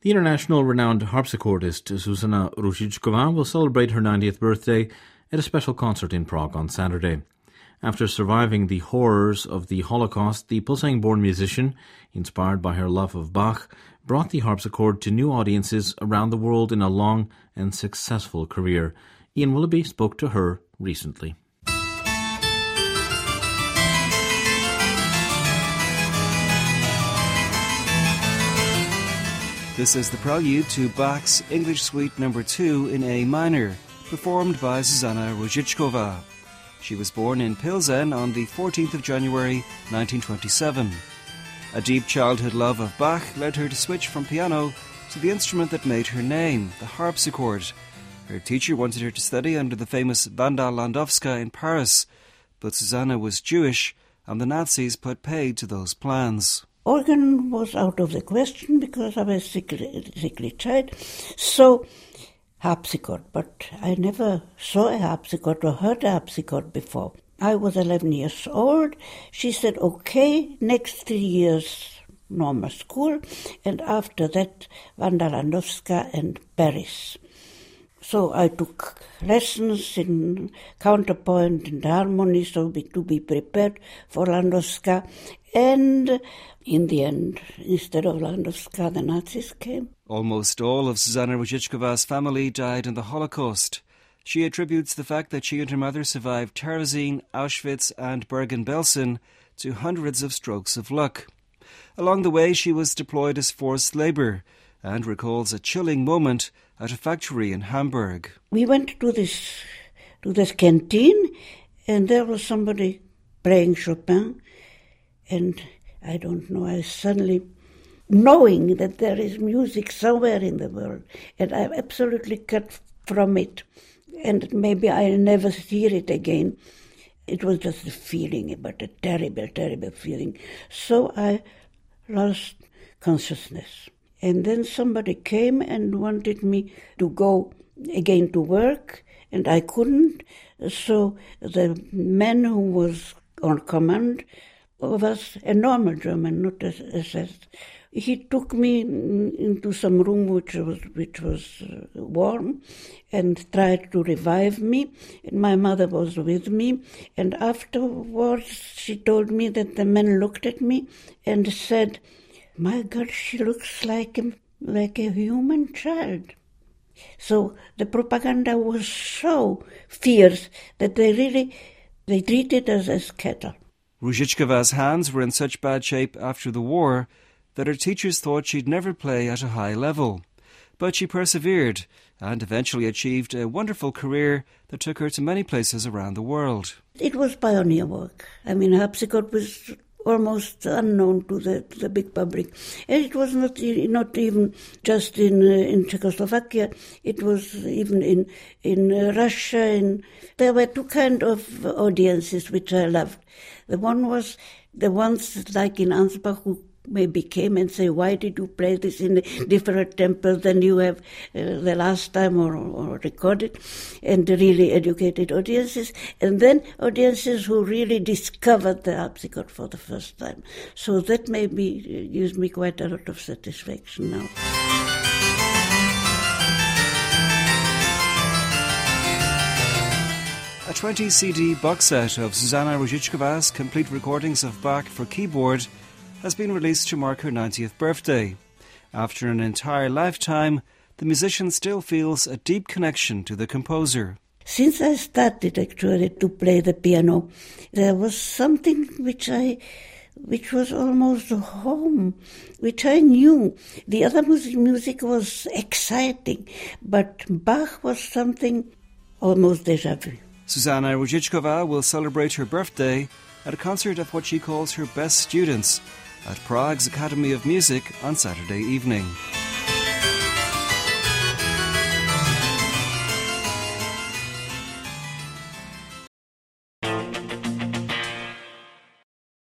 The international renowned harpsichordist Zuzana Ruzicova will celebrate her 90th birthday at a special concert in Prague on Saturday. After surviving the horrors of the Holocaust, the Pilsang-born musician, inspired by her love of Bach, brought the harpsichord to new audiences around the world in a long and successful career. Ian Willoughby spoke to her recently. This is the prelude to Bach's English Suite No. 2 in A minor, performed by Zuzana Ruzicova. She was born in Pilsen on the 14th of January 1927. A deep childhood love of Bach led her to switch from piano to the instrument that made her name, the harpsichord. Her teacher wanted her to study under the famous Wanda Landowska in Paris, but Zuzana was Jewish and the Nazis put paid to those plans. Organ was out of the question because I was a sickly child. So, harpsichord, but I never saw a harpsichord or heard a harpsichord before. I was 11 years old. She said, okay, next 3 years normal school, and after that Wanda Landowska and Paris. So I took lessons in counterpoint and harmony, so to be prepared for Landowska. And in the end, instead of Landowska, the Nazis came. Almost all of Zuzana Ruzickova's family died in the Holocaust. She attributes the fact that she and her mother survived Terezin, Auschwitz and Bergen-Belsen to hundreds of strokes of luck. Along the way, she was deployed as forced labour and recalls a chilling moment at a factory in Hamburg. We went to this canteen, and there was somebody playing Chopin, and I don't know, I suddenly, knowing that there is music somewhere in the world, and I absolutely cut from it, and maybe I'll never hear it again. It was just a feeling, but a terrible, terrible feeling. So I lost consciousness. And then somebody came and wanted me to go again to work, and I couldn't. So the man who was on command was a normal German, not a SS. He took me into some room which was warm and tried to revive me. And my mother was with me. And afterwards she told me that the man looked at me and said, "My God, she looks like a human child." So the propaganda was so fierce that they treated us as cattle. Ruzickova's hands were in such bad shape after the war that her teachers thought she'd never play at a high level. But she persevered and eventually achieved a wonderful career that took her to many places around the world. It was pioneer work. I mean, harpsichord was almost unknown to the big public. And it was not even just in Czechoslovakia. It was even in Russia. There were two kinds of audiences which I loved. The one was the ones like in Ansbach who maybe came and say, "Why did you play this in a different tempo than you have the last time or recorded?" And really educated audiences. And then audiences who really discovered the harpsichord for the first time. So that maybe gives me quite a lot of satisfaction now. A 20-CD box set of Zuzana Ruzickova's complete recordings of Bach for keyboard has been released to mark her 90th birthday. After an entire lifetime, the musician still feels a deep connection to the composer. Since I started actually to play the piano, there was something which was almost home, which I knew. The other music was exciting, but Bach was something almost déjà vu. Zuzana Ruzicova will celebrate her birthday at a concert of what she calls her best students at Prague's Academy of Music on Saturday evening.